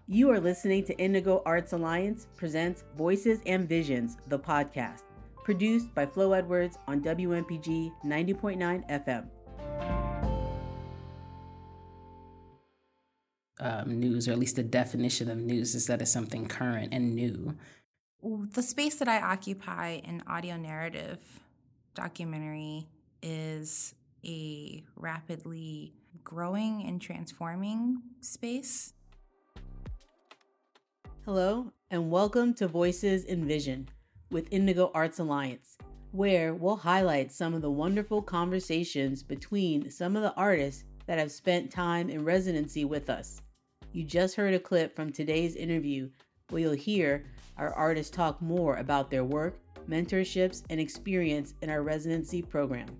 You are listening to Indigo Arts Alliance presents Voices and Visions, the podcast, produced by Flo Edwards on WMPG 90.9 FM. News, or at least the definition of news, is that it's something current and new. The space that I occupy in audio narrative documentary is a rapidly growing and transforming space. Hello, and welcome to Voices in Vision with Indigo Arts Alliance, where we'll highlight some of the wonderful conversations between some of the artists that have spent time in residency with us. You just heard a clip from today's interview where you'll hear our artists talk more about their work, mentorships, and experience in our residency program.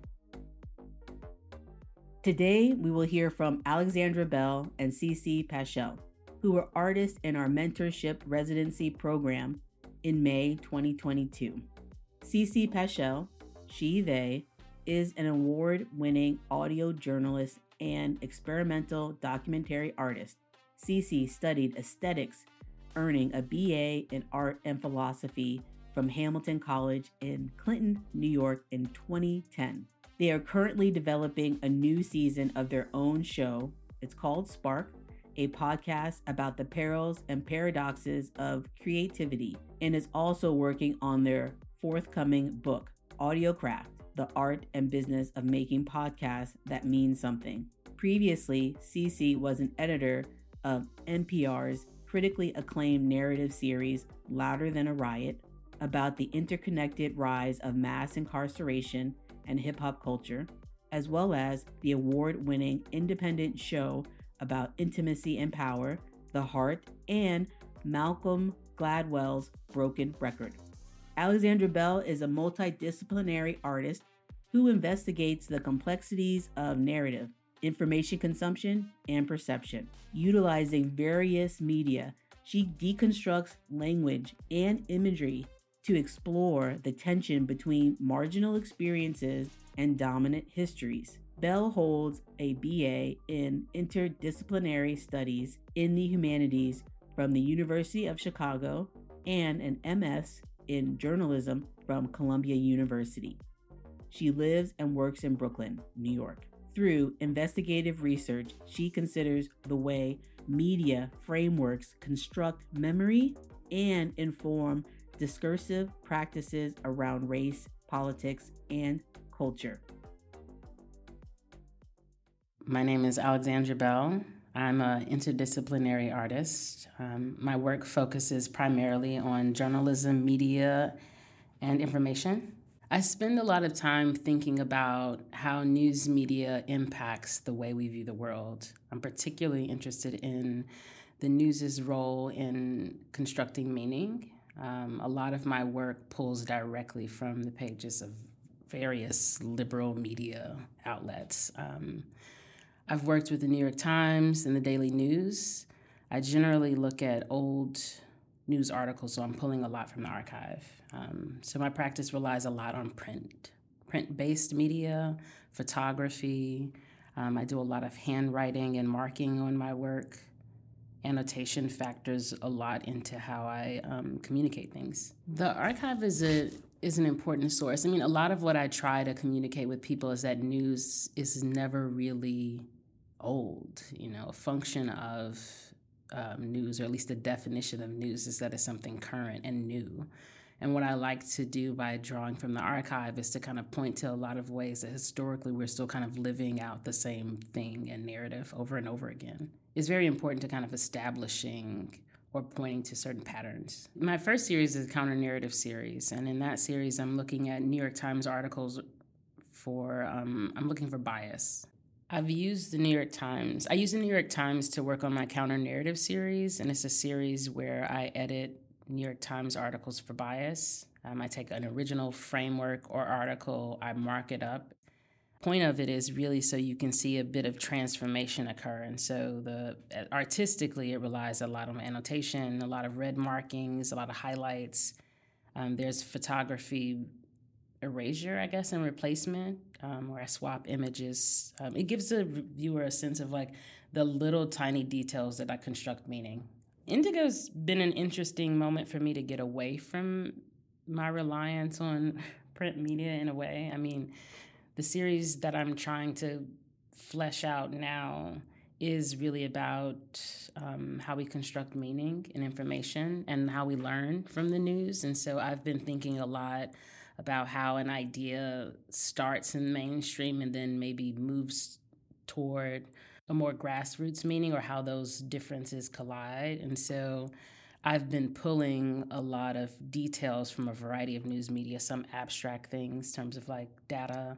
Today, we will hear from Alexandra Bell and CC Paschel, who were artists in our mentorship residency program in May 2022. CC Paschel, they, is an award-winning audio journalist and experimental documentary artist. CC studied aesthetics, earning a BA in art and philosophy from Hamilton College in Clinton, New York in 2010. They are currently developing a new season of their own show. It's called Spark, a podcast about the perils and paradoxes of creativity, and is also working on their forthcoming book, Audiocraft, the art and business of making podcasts that mean something. Previously, CC was an editor of NPR's critically acclaimed narrative series, Louder Than a Riot, about the interconnected rise of mass incarceration and hip-hop culture, as well as the award-winning independent show about intimacy and power, The Heart, and Malcolm Gladwell's Broken Record. Alexandra Bell is a multidisciplinary artist who investigates the complexities of narrative, information consumption, and perception. Utilizing various media, she deconstructs language and imagery to explore the tension between marginal experiences and dominant histories. Bell holds a BA in Interdisciplinary Studies in the Humanities from the University of Chicago and an MS in Journalism from Columbia University. She lives and works in Brooklyn, New York. Through investigative research, she considers the way media frameworks construct memory and inform discursive practices around race, politics, and culture. My name is Alexandra Bell. I'm an interdisciplinary artist. My work focuses primarily on journalism, media, and information. I spend a lot of time thinking about how news media impacts the way we view the world. I'm particularly interested in the news's role in constructing meaning. A lot of my work pulls directly from the pages of various liberal media outlets. I've worked with the New York Times and the Daily News. I generally look at old news articles, so I'm pulling a lot from the archive. So my practice relies a lot on print-based media, photography. I do a lot of handwriting and marking on my work. Annotation factors a lot into how I communicate things. The archive is an important source. I mean, a lot of what I try to communicate with people is that news is never really old. A function of news, or at least the definition of news, is that it's something current and new. And what I like to do by drawing from the archive is to kind of point to a lot of ways that historically we're still kind of living out the same thing and narrative over and over again. It's very important to kind of establishing or pointing to certain patterns. My first series is a counter-narrative series, and in that series I'm looking at New York Times articles I'm looking for bias. I've used the New York Times. I use the New York Times to work on my counter-narrative series, and it's a series where I edit New York Times articles for bias. I take an original framework or article, I mark it up. Point of it is really so you can see a bit of transformation occur. And so artistically, it relies a lot on annotation, a lot of red markings, a lot of highlights. There's photography erasure, I guess, and replacement, where I swap images. It gives the viewer a sense of like the little tiny details that I construct meaning. Indigo's been an interesting moment for me to get away from my reliance on print media in a way. I mean, the series that I'm trying to flesh out now is really about how we construct meaning and information and how we learn from the news. And so I've been thinking a lot about how an idea starts in mainstream and then maybe moves toward a more grassroots meaning, or how those differences collide. And so I've been pulling a lot of details from a variety of news media, some abstract things in terms of like data,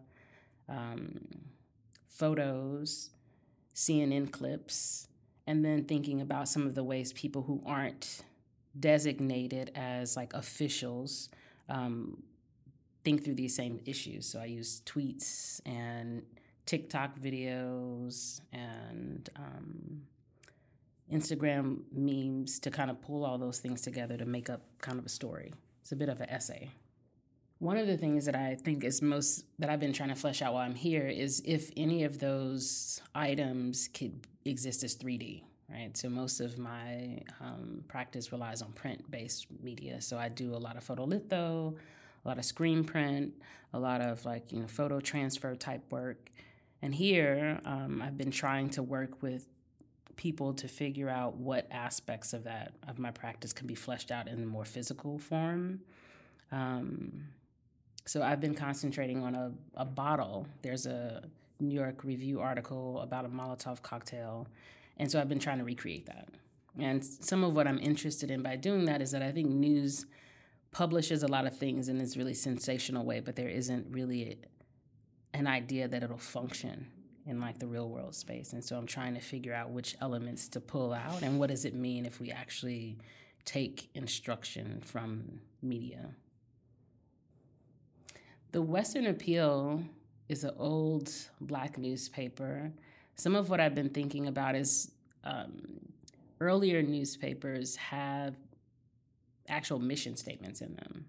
photos, CNN clips, and then thinking about some of the ways people who aren't designated as like officials think through these same issues. So I use tweets and TikTok videos and Instagram memes to kind of pull all those things together to make up kind of a story. It's a bit of an essay. One of the things that I think is that I've been trying to flesh out while I'm here is if any of those items could exist as 3D, right? So most of my practice relies on print-based media. So I do a lot of photolitho, a lot of screen print, a lot of photo transfer type work. And here I've been trying to work with people to figure out what aspects of my practice can be fleshed out in a more physical form. So I've been concentrating on a bottle. There's a New York Review article about a Molotov cocktail. And so I've been trying to recreate that. And some of what I'm interested in by doing that is that I think news publishes a lot of things in this really sensational way, but there isn't really an idea that it'll function in like the real world space. And so I'm trying to figure out which elements to pull out and what does it mean if we actually take instruction from media. The Western Appeal is an old Black newspaper. Some of what I've been thinking about is earlier newspapers have actual mission statements in them.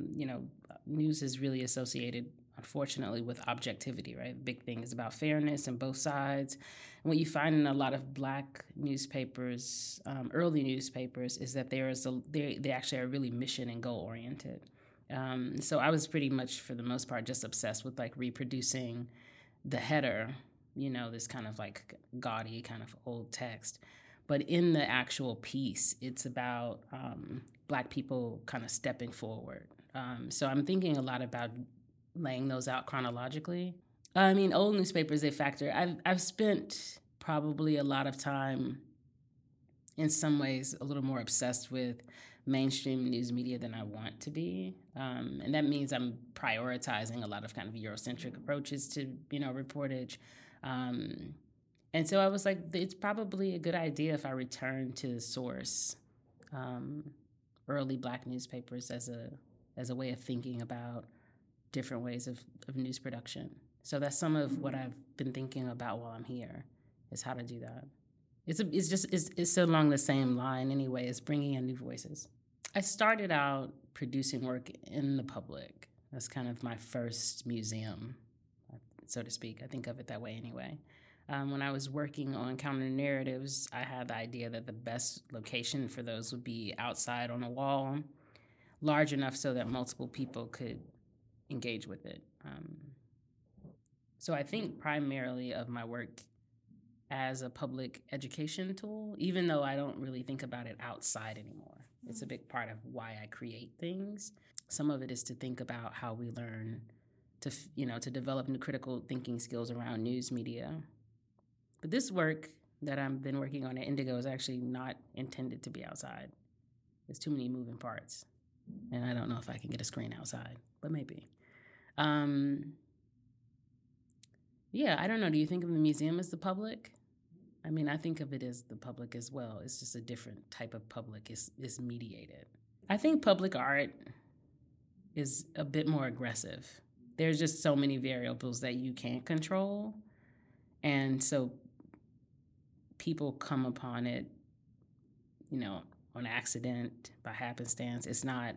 News is really associated, unfortunately, with objectivity, right? The big thing is about fairness on both sides. And what you find in a lot of Black newspapers, early newspapers, is that they actually are really mission and goal oriented. So I was pretty much, for the most part, just obsessed with like reproducing the header, this kind of like gaudy kind of old text. But in the actual piece, it's about Black people kind of stepping forward. So I'm thinking a lot about laying those out chronologically. I mean, old newspapers, they factor. I've spent probably a lot of time, in some ways, a little more obsessed with mainstream news media than I want to be. And that means I'm prioritizing a lot of kind of Eurocentric approaches to, reportage. And so I was like, it's probably a good idea if I return to the source, early Black newspapers as a way of thinking about different ways of news production. So that's some of what I've been thinking about while I'm here, is how to do that. It's along the same line anyway, as bringing in new voices. I started out producing work in the public. That's kind of my first museum, so to speak. I think of it that way anyway. When I was working on counter narratives, I had the idea that the best location for those would be outside on a wall, large enough so that multiple people could engage with it. So I think primarily of my work as a public education tool, even though I don't really think about it outside anymore. It's a big part of why I create things. Some of it is to think about how we learn to develop new critical thinking skills around news media. But this work that I've been working on at Indigo is actually not intended to be outside. There's too many moving parts. And I don't know if I can get a screen outside, but maybe. Yeah, I don't know. Do you think of the museum as the public? I mean, I think of it as the public as well. It's just a different type of public. It's mediated. I think public art is a bit more aggressive. There's just so many variables that you can't control. And so people come upon it, on accident, by happenstance. It's not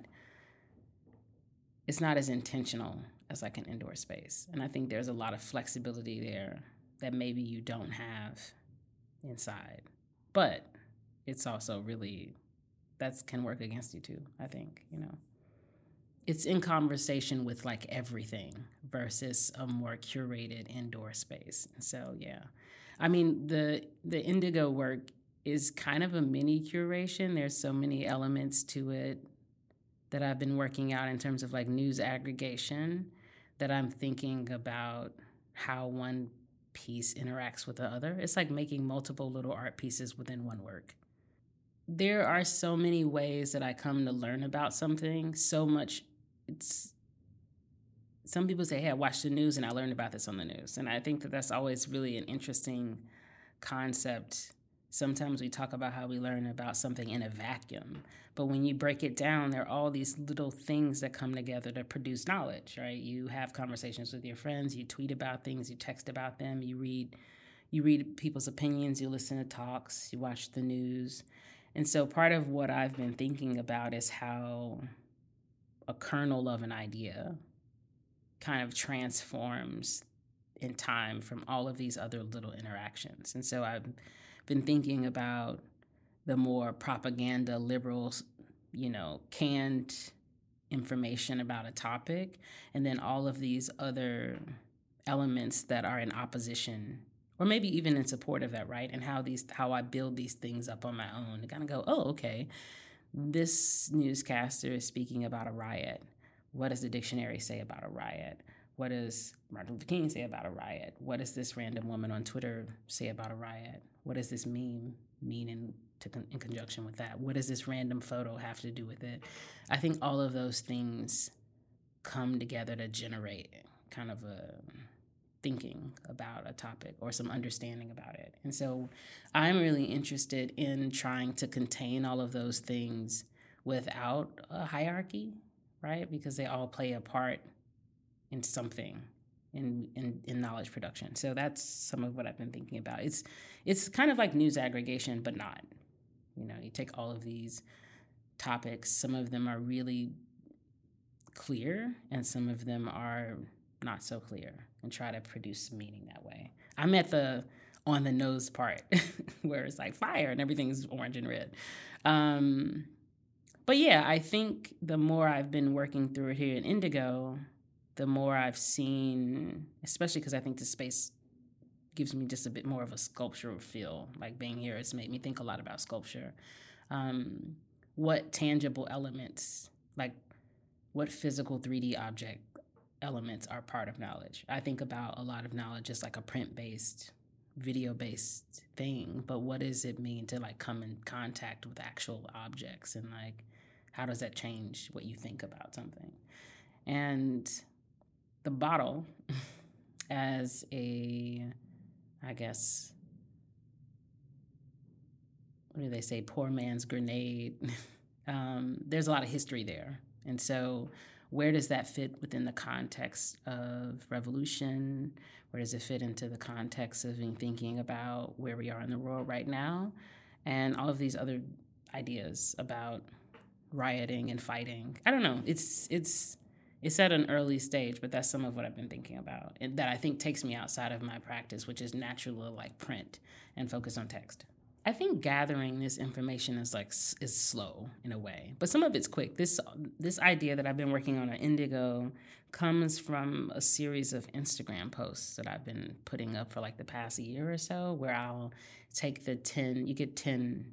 as intentional as like an indoor space. And I think there's a lot of flexibility there that maybe you don't have inside. But it's also really, that can work against you too, I think, It's in conversation with like everything versus a more curated indoor space. So yeah, I mean the Indigo work is kind of a mini curation. There's so many elements to it that I've been working out in terms of like news aggregation that I'm thinking about how one piece interacts with the other. It's like making multiple little art pieces within one work. There are so many ways that I come to learn about something. So much. Some people say, hey, I watched the news and I learned about this on the news. And I think that that's always really an interesting concept. Sometimes we talk about how we learn about something in a vacuum. But when you break it down, there are all these little things that come together to produce knowledge, right? You have conversations with your friends, you tweet about things, you text about them, you read people's opinions, you listen to talks, you watch the news. And so part of what I've been thinking about is how a kernel of an idea kind of transforms in time from all of these other little interactions. And so I've been thinking about the more propaganda, liberal, canned information about a topic, and then all of these other elements that are in opposition or maybe even in support of that, right? And how I build these things up on my own to kind of go, oh, okay, this newscaster is speaking about a riot. What does the dictionary say about a riot? What does Martin Luther King say about a riot? What does this random woman on Twitter say about a riot? What does this meme mean in conjunction with that? What does this random photo have to do with it? I think all of those things come together to generate kind of a thinking about a topic or some understanding about it. And so I'm really interested in trying to contain all of those things without a hierarchy, right? Because they all play a part in something in knowledge production. So that's some of what I've been thinking about. It's kind of like news aggregation, but not. You take all of these topics, some of them are really clear and some of them are not so clear, and try to produce meaning that way. I'm at the on the nose part where it's like fire and everything's orange and red. But yeah, I think the more I've been working through it here in Indigo, the more I've seen, especially because I think the space gives me just a bit more of a sculptural feel. Like being here has made me think a lot about sculpture. What tangible elements, like what physical 3D object elements are part of knowledge. I think about a lot of knowledge as like a print-based, video-based thing, but what does it mean to like come in contact with actual objects, and like how does that change what you think about something? And the bottle as a, I guess, what do they say, poor man's grenade. There's a lot of history there. And so where does that fit within the context of revolution? Where does it fit into the context of thinking about where we are in the world right now? And all of these other ideas about rioting and fighting. I don't know. It's at an early stage, but that's some of what I've been thinking about, and that I think takes me outside of my practice, which is naturally like print and focus on text. I think gathering this information is slow in a way, but some of it's quick. This idea that I've been working on at Indigo comes from a series of Instagram posts that I've been putting up for like the past year or so, where I'll take you get 10,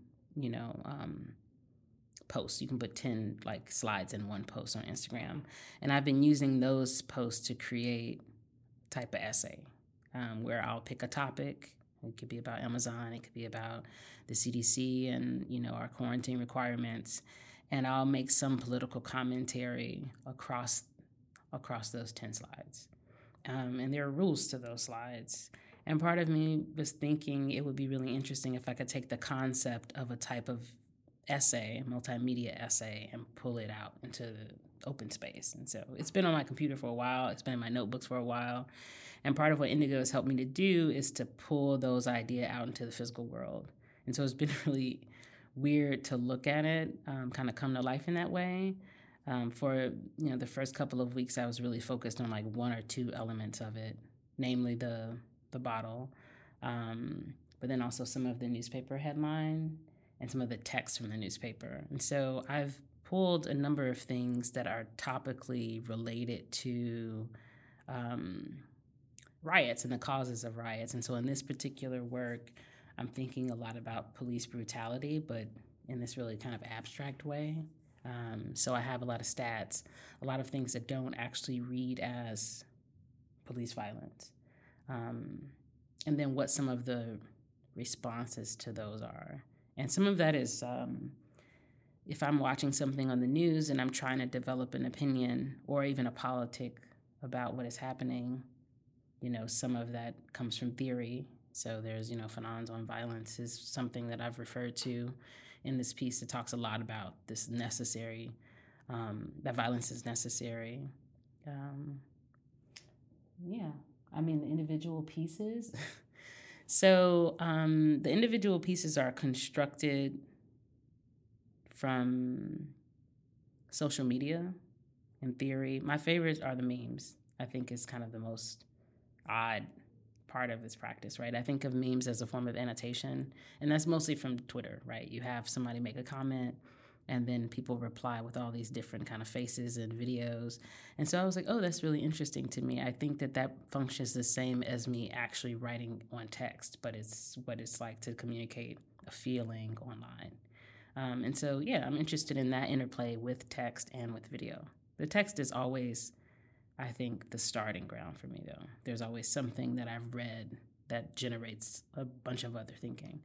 posts. You can put 10 like slides in one post on Instagram. And I've been using those posts to create type of essay where I'll pick a topic. It could be about Amazon. It could be about the CDC and, our quarantine requirements. And I'll make some political commentary across those 10 slides. And there are rules to those slides. And part of me was thinking it would be really interesting if I could take the concept of a type of essay, multimedia essay, and pull it out into the open space. And so it's been on my computer for a while. It's been in my notebooks for a while. And part of what Indigo has helped me to do is to pull those ideas out into the physical world. And so it's been really weird to look at it, kind of come to life in that way. For the first couple of weeks, I was really focused on like one or two elements of it, namely the bottle, but then also some of the newspaper headline and some of the text from the newspaper. And so I've pulled a number of things that are topically related to riots and the causes of riots. And so in this particular work, I'm thinking a lot about police brutality, but in this really kind of abstract way. So I have a lot of stats, a lot of things that don't actually read as police violence. And then what some of the responses to those are. And some of that is if I'm watching something on the news and I'm trying to develop an opinion or even a politic about what is happening, some of that comes from theory. So there's, Fanon's on Violence is something that I've referred to in this piece that talks a lot about this necessary, that violence is necessary. The individual pieces. So the individual pieces are constructed from social media and theory. My favorites are the memes. I think is kind of the most odd part of this practice, right? I think of memes as a form of annotation, and that's mostly from Twitter, right? You have somebody make a comment, and then people reply with all these different kind of faces and videos. And so I was like, oh, that's really interesting to me. I think that functions the same as me actually writing on text, but it's what it's like to communicate a feeling online. And so, I'm interested in that interplay with text and with video. The text is always, I think, the starting ground for me, though. There's always something that I've read that generates a bunch of other thinking.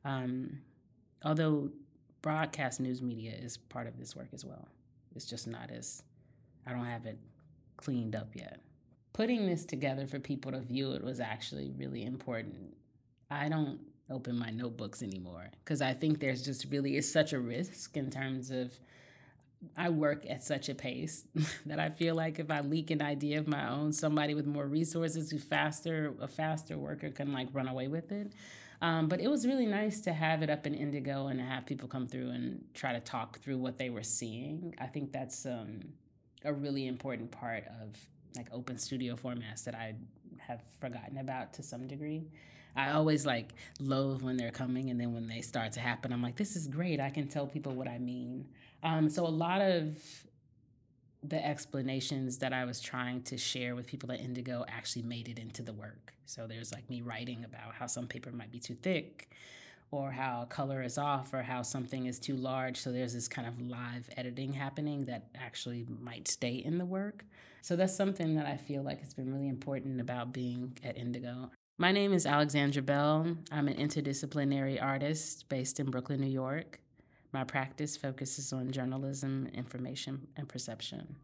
Although broadcast news media is part of this work as well. It's just I don't have it cleaned up yet. Putting this together for people to view it was actually really important. I don't open my notebooks anymore because I think it's such a risk in terms of I work at such a pace that I feel like if I leak an idea of my own, somebody with more resources a faster worker can run away with it. But it was really nice to have it up in Indigo and to have people come through and try to talk through what they were seeing. I think that's a really important part of open studio formats that I have forgotten about to some degree. I always loathe when they're coming, and then when they start to happen, I'm like, this is great. I can tell people what I mean. So a lot of the explanations that I was trying to share with people at Indigo actually made it into the work. So there's me writing about how some paper might be too thick, or how color is off, or how something is too large. So there's this kind of live editing happening that actually might stay in the work. So that's something that I feel like has been really important about being at Indigo. My name is Alexandra Bell. I'm an interdisciplinary artist based in Brooklyn, New York. My practice focuses on journalism, information, and perception.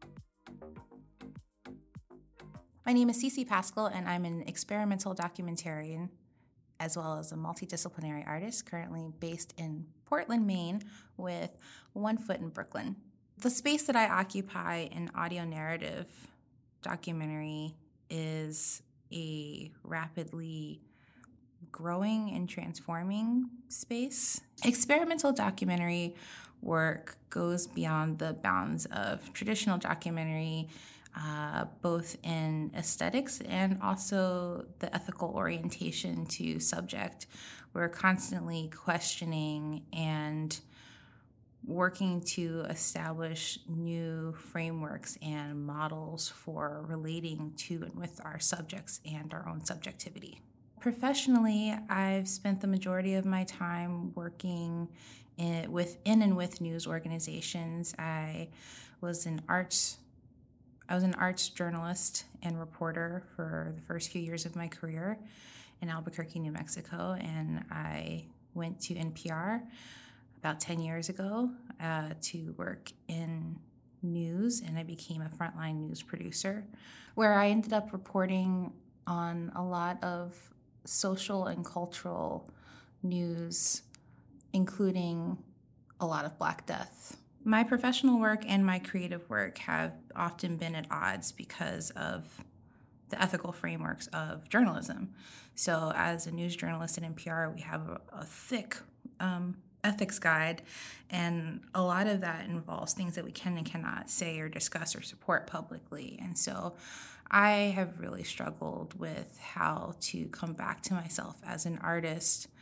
My name is Cece Pascal, and I'm an experimental documentarian as well as a multidisciplinary artist currently based in Portland, Maine, with one foot in Brooklyn. The space that I occupy in audio narrative documentary is a rapidly growing and transforming space. Experimental documentary work goes beyond the bounds of traditional documentary, both in aesthetics and also the ethical orientation to subject. We're constantly questioning and working to establish new frameworks and models for relating to and with our subjects and our own subjectivity. Professionally, I've spent the majority of my time working within and with news organizations. I was an arts journalist and reporter for the first few years of my career in Albuquerque, New Mexico, and I went to NPR about 10 years ago to work in news, and I became a frontline news producer, where I ended up reporting on a lot of social and cultural news, including a lot of Black Death. My professional work and my creative work have often been at odds because of the ethical frameworks of journalism. So as a news journalist at NPR, we have a thick ethics guide, and a lot of that involves things that we can and cannot say or discuss or support publicly. And so I have really struggled with how to come back to myself as an artist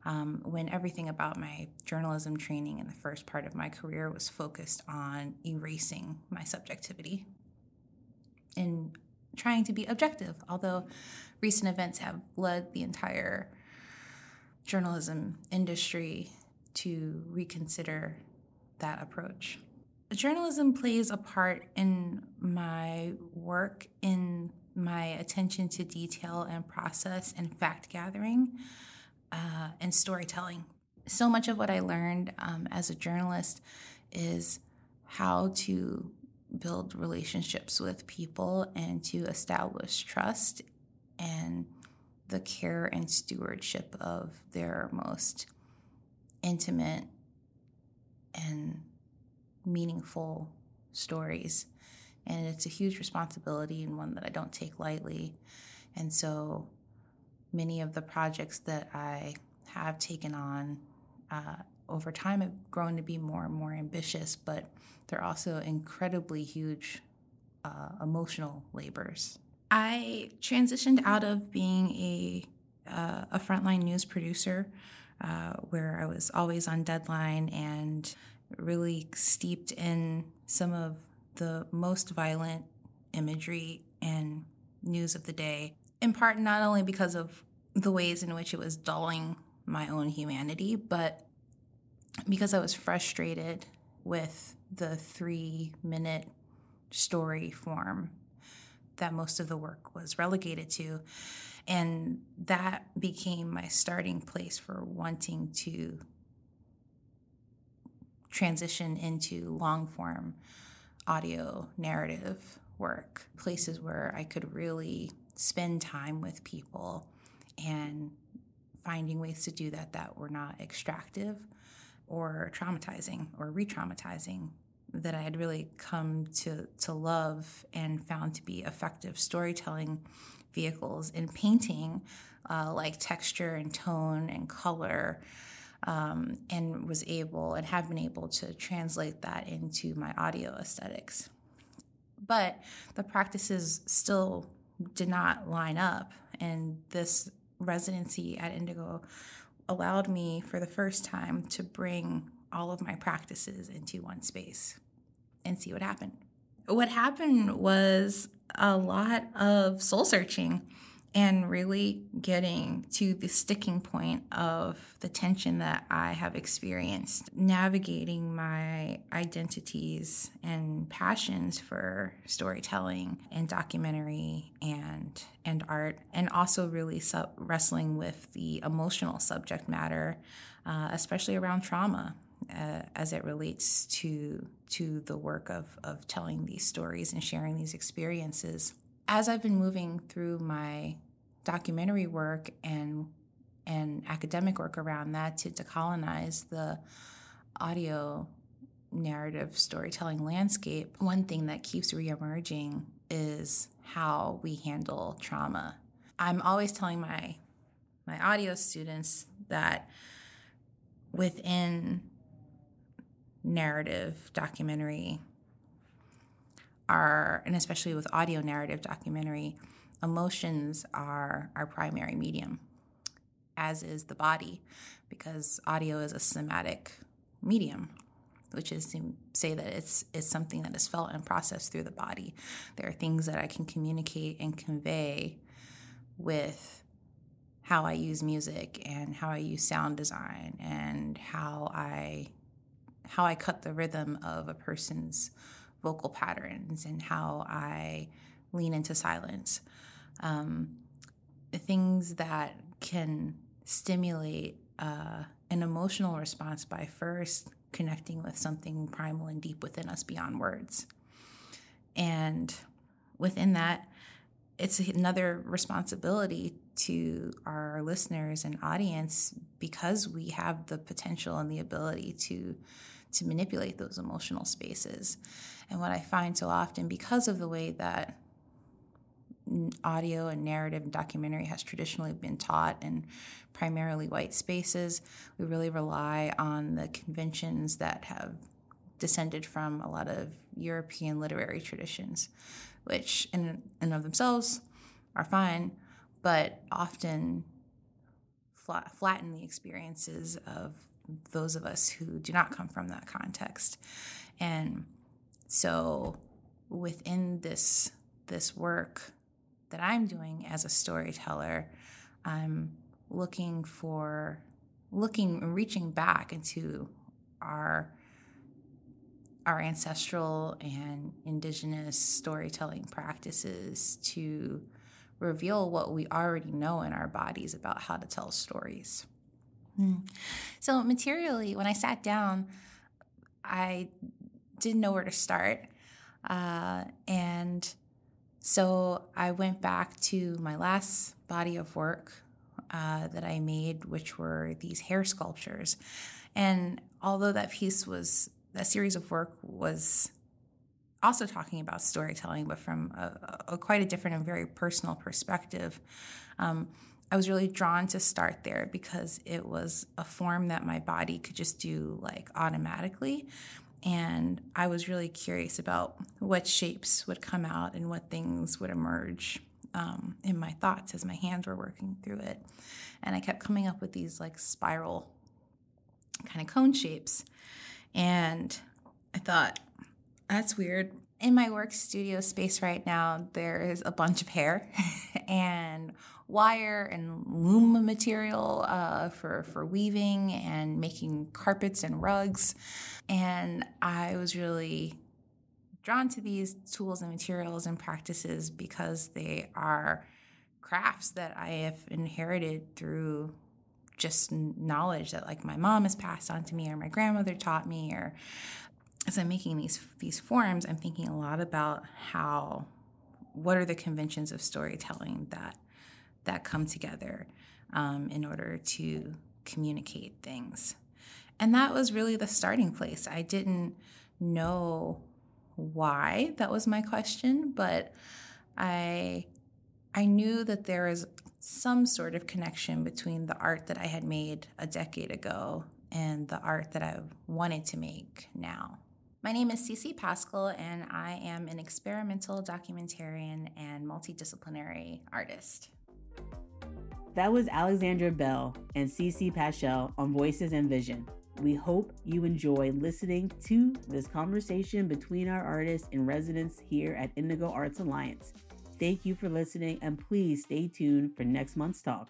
when everything about my journalism training in the first part of my career was focused on erasing my subjectivity and trying to be objective, although recent events have led the entire journalism industry to reconsider that approach. Journalism plays a part in my work, in my attention to detail and process and fact gathering and storytelling. So much of what I learned as a journalist is how to build relationships with people and to establish trust and the care and stewardship of their most intimate and meaningful stories. And it's a huge responsibility and one that I don't take lightly. And so many of the projects that I have taken on over time have grown to be more and more ambitious, but they're also incredibly huge emotional labors. I transitioned out of being a frontline news producer where I was always on deadline and really steeped in some of the most violent imagery and news of the day, in part not only because of the ways in which it was dulling my own humanity, but because I was frustrated with the 3-minute story form that most of the work was relegated to. And that became my starting place for wanting to transition into long-form audio narrative work, places where I could really spend time with people and finding ways to do that were not extractive or traumatizing or re-traumatizing, that I had really come to love and found to be effective storytelling vehicles in painting, like texture and tone and color, and was able and have been able to translate that into my audio aesthetics. But the practices still did not line up, and this residency at Indigo allowed me for the first time to bring all of my practices into one space and see what happened. What happened was a lot of soul searching and really getting to the sticking point of the tension that I have experienced, navigating my identities and passions for storytelling and documentary and art, and also really wrestling with the emotional subject matter, especially around trauma, as it relates to the work of telling these stories and sharing these experiences. As I've been moving through my documentary work and academic work around that to decolonize the audio narrative storytelling landscape, one thing that keeps reemerging is how we handle trauma. I'm always telling my audio students that within narrative documentary and especially with audio narrative documentary, emotions are our primary medium, as is the body, because audio is a somatic medium, which is to say that it's something that is felt and processed through the body. There are things that I can communicate and convey with how I use music and how I use sound design and how I cut the rhythm of a person's vocal patterns and how I lean into silence. Things that can stimulate an emotional response by first connecting with something primal and deep within us beyond words. And within that, it's another responsibility to our listeners and audience, because we have the potential and the ability to manipulate those emotional spaces. And what I find so often, because of the way that audio and narrative and documentary has traditionally been taught in primarily white spaces, we really rely on the conventions that have descended from a lot of European literary traditions, which in and of themselves are fine, but often flatten the experiences of those of us who do not come from that context. And so within this work that I'm doing as a storyteller, I'm reaching back into our ancestral and indigenous storytelling practices to reveal what we already know in our bodies about how to tell stories. So materially, when I sat down, I didn't know where to start. And so I went back to my last body of work that I made, which were these hair sculptures. And although that series of work was also talking about storytelling, but from a quite a different and very personal perspective, I was really drawn to start there because it was a form that my body could just do like automatically. And I was really curious about what shapes would come out and what things would emerge in my thoughts as my hands were working through it. And I kept coming up with these like spiral kind of cone shapes. And I thought, that's weird. In my work studio space right now, there is a bunch of hair and wire and loom material for weaving and making carpets and rugs. And I was really drawn to these tools and materials and practices because they are crafts that I have inherited through just knowledge that like my mom has passed on to me or my grandmother taught me. Or as I'm making these forms, I'm thinking a lot about what are the conventions of storytelling that come together in order to communicate things. And that was really the starting place. I didn't know why that was my question, but I knew that there was some sort of connection between the art that I had made a decade ago and the art that I wanted to make now. My name is CC Pascal, and I am an experimental documentarian and multidisciplinary artist. That was Alexandra Bell and CC Pascal on Voices and Vision. We hope you enjoy listening to this conversation between our artists in residence here at Indigo Arts Alliance. Thank you for listening, and please stay tuned for next month's talk.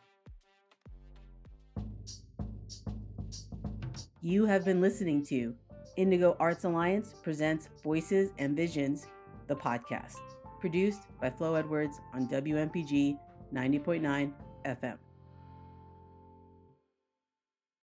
You have been listening to Indigo Arts Alliance presents Voices and Visions, the podcast, produced by Flo Edwards on WMPG 90.9 FM.